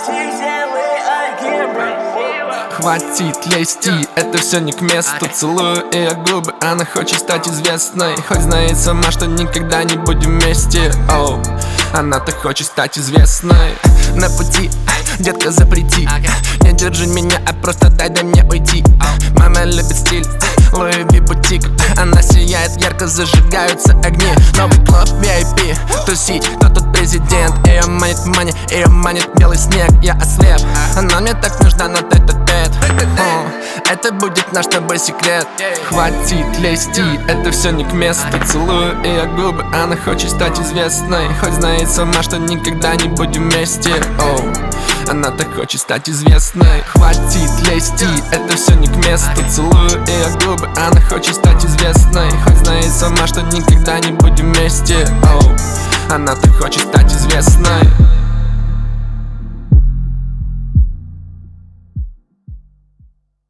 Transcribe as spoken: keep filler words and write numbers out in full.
Хватит лезти, это все не к месту. Целую ее губы, она хочет стать известной. Хоть знает сама, что никогда не будем вместе. Оу, она-то хочет стать известной. На пути, детка, запрети. Не держи меня, а просто дай дай мне уйти. Мама любит стиль, Луи Ви бутик. Она сияет ярко, зажигаются огни. Новый клуб ви ай пи, тусить, кто тут президент. Ее манит мани, ее манит белый снег. Я ослеп, она мне так нужна на тет-а-тет. Это будет наш с тобой секрет. Хватит лезти, это все не к месту. Целую ее губы, она хочет стать известной. Хоть знает сама, что никогда не будем вместе. Оу, она так хочет стать известной. Хватит лезти, это все не к месту. Целую ее губы, она хочет стать известной. Хоть знает сама, что никогда не будем вместе. Оу, она так хочет стать известной.